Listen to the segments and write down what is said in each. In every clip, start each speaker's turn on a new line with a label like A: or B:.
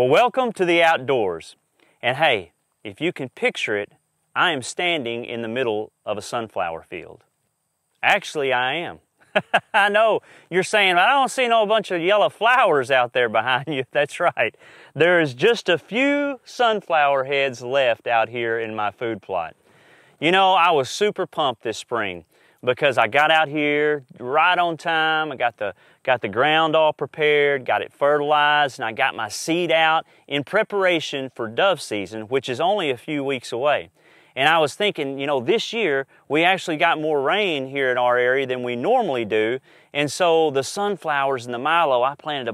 A: Well, welcome to the outdoors. And hey, if you can picture it, I am standing in the middle of a sunflower field. Actually, I am. I know you're saying, I don't see no bunch of yellow flowers out there behind you. That's right. There is just a few sunflower heads left out here in my food plot. You know, I was super pumped this spring because I got out here right on time. I got the ground all prepared, got it fertilized, and I got my seed out in preparation for dove season, which is only a few weeks away. And I was thinking, you know, this year we actually got more rain here in our area than we normally do. And so the sunflowers and the milo, I planted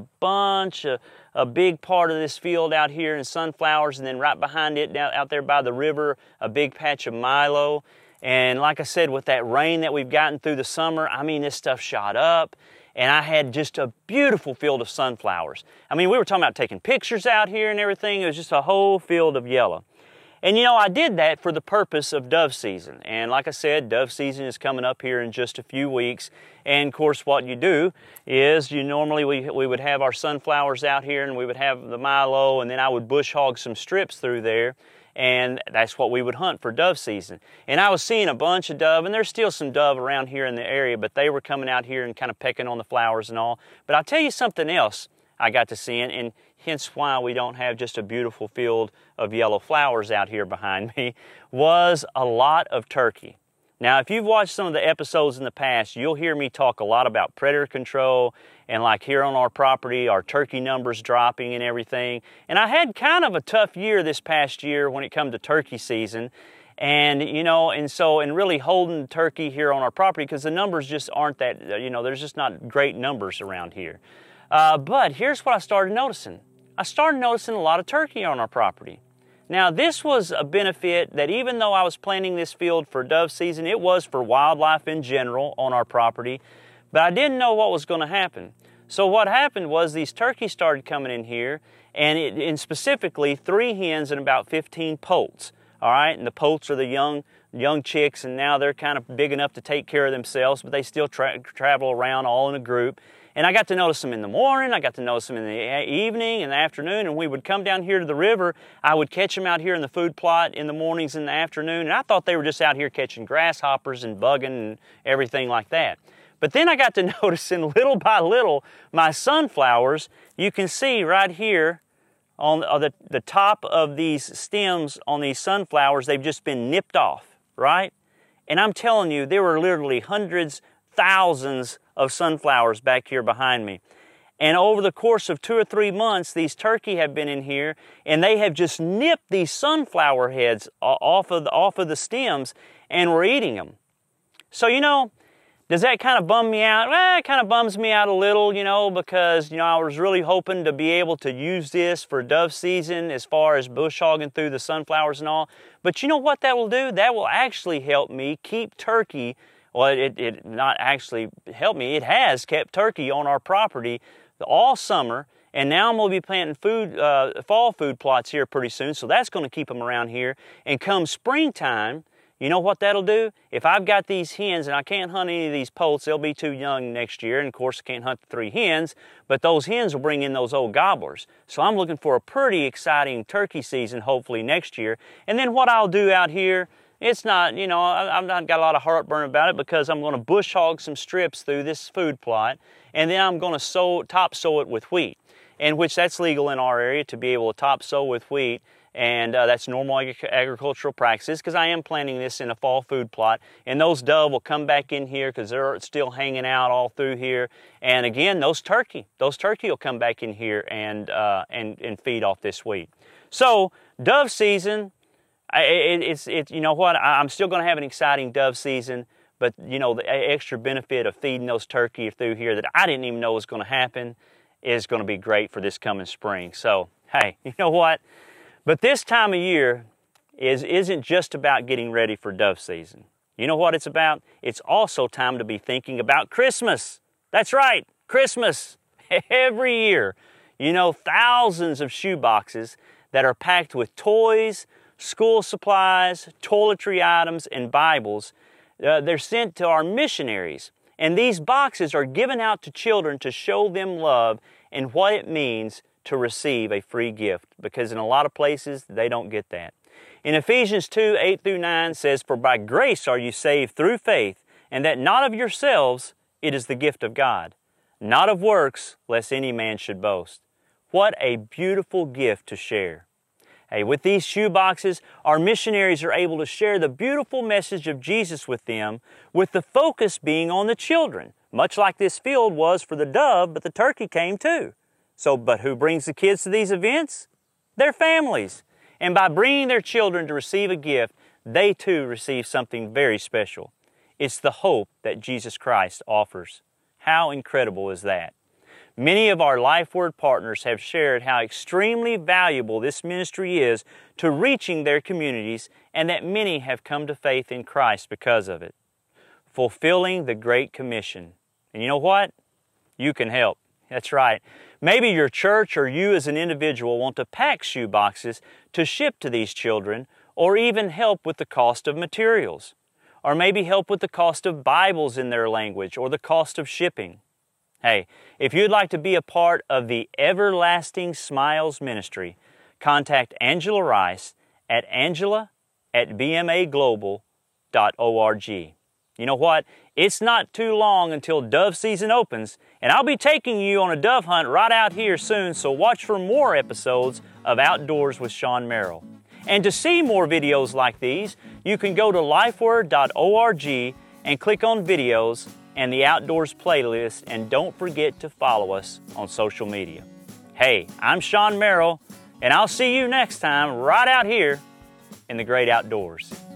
A: a big part of this field out here in sunflowers, and then right behind it, out there by the river, a big patch of milo. And like I said, with that rain that we've gotten through the summer, I mean, this stuff shot up. And I had just a beautiful field of sunflowers. I mean, we were talking about taking pictures out here and everything. It was just a whole field of yellow. And you know, I did that for the purpose of dove season. And like I said, dove season is coming up here in just a few weeks. And of course, what you do is normally we would have our sunflowers out here, and we would have the milo, and then I would bush hog some strips through there. And that's what we would hunt for dove season. And I was seeing a bunch of dove, and there's still some dove around here in the area, but they were coming out here and kind of pecking on the flowers and all. But I'll tell you something else I got to see, and hence why we don't have just a beautiful field of yellow flowers out here behind me, was a lot of turkey. Now, if you've watched some of the episodes in the past, you'll hear me talk a lot about predator control, and like here on our property, our turkey numbers dropping and everything. And I had kind of a tough year this past year when it come to turkey season. And, you know, and really holding turkey here on our property, because the numbers just aren't that, you know, there's just not great numbers around here. But here's what I started noticing. I started noticing a lot of turkey on our property. Now, this was a benefit that even though I was planting this field for dove season, it was for wildlife in general on our property, but I didn't know what was going to happen. So what happened was these turkeys started coming in here, and specifically 3 hens and about 15 poults. All right, and the poults are the young chicks, and now they're kind of big enough to take care of themselves, but they still travel around all in a group. And I got to notice them in the morning, I got to notice them in the evening and the afternoon, and we would come down here to the river. I would catch them out here in the food plot in the mornings and the afternoon, and I thought they were just out here catching grasshoppers and bugging and everything like that. But then I got to noticing little by little my sunflowers. You can see right here on the top of these stems on these sunflowers, they've just been nipped off, right? And I'm telling you, there were literally hundreds, thousands of sunflowers back here behind me. And over the course of 2 or 3 months, these turkey have been in here, and they have just nipped these sunflower heads off of the stems, and were eating them. So, you know, does that kind of bum me out? Well, it kind of bums me out a little, you know, because, you know, I was really hoping to be able to use this for dove season as far as bush hogging through the sunflowers and all. But you know what that will do? That will actually help me keep turkey. Well, it not actually helped me. It has kept turkey on our property all summer, and now I'm going to be planting fall food plots here pretty soon, so that's going to keep them around here. And come springtime, you know what that'll do? If I've got these hens and I can't hunt any of these poults, they'll be too young next year, and of course I can't hunt the 3 hens, but those hens will bring in those old gobblers. So I'm looking for a pretty exciting turkey season hopefully next year. And then what I'll do out here, it's not, you know, I've not got a lot of heartburn about it, because I'm going to bush hog some strips through this food plot, and then I'm going to top sow it with wheat, and which that's legal in our area to be able to top sow with wheat, and that's normal agricultural practices, because I am planting this in a fall food plot, and those dove will come back in here because they're still hanging out all through here, and again, those turkey will come back in here and feed off this wheat. So dove season. You know what, I'm still going to have an exciting dove season, but you know, the extra benefit of feeding those turkey through here that I didn't even know was going to happen is going to be great for this coming spring. So, hey, you know what? But this time of year isn't just about getting ready for dove season. You know what it's about? It's also time to be thinking about Christmas. That's right, Christmas. Every year, you know, thousands of shoe boxes that are packed with toys, school supplies, toiletry items, and Bibles. They're sent to our missionaries. And these boxes are given out to children to show them love and what it means to receive a free gift, because in a lot of places they don't get that. In Ephesians 2:8-9 says, "For by grace are you saved through faith, and that not of yourselves, it is the gift of God, not of works, lest any man should boast." What a beautiful gift to share. Hey, with these shoe boxes, our missionaries are able to share the beautiful message of Jesus with them, with the focus being on the children, much like this field was for the dove, but the turkey came too. But who brings the kids to these events? Their families. And by bringing their children to receive a gift, they too receive something very special. It's the hope that Jesus Christ offers. How incredible is that? Many of our LifeWord partners have shared how extremely valuable this ministry is to reaching their communities, and that many have come to faith in Christ because of it. Fulfilling the Great Commission. And you know what? You can help. That's right. Maybe your church or you as an individual want to pack shoe boxes to ship to these children, or even help with the cost of materials, or maybe help with the cost of Bibles in their language or the cost of shipping. Hey, if you'd like to be a part of the Everlasting Smiles Ministry, contact Angela Rice at angela@bmaglobal.org. You know what? It's not too long until dove season opens, and I'll be taking you on a dove hunt right out here soon, so watch for more episodes of Outdoors with Sean Merrill. And to see more videos like these, you can go to lifeword.org and click on videos and the Outdoors playlist, and don't forget to follow us on social media. Hey, I'm Sean Merrill, and I'll see you next time right out here in the great outdoors.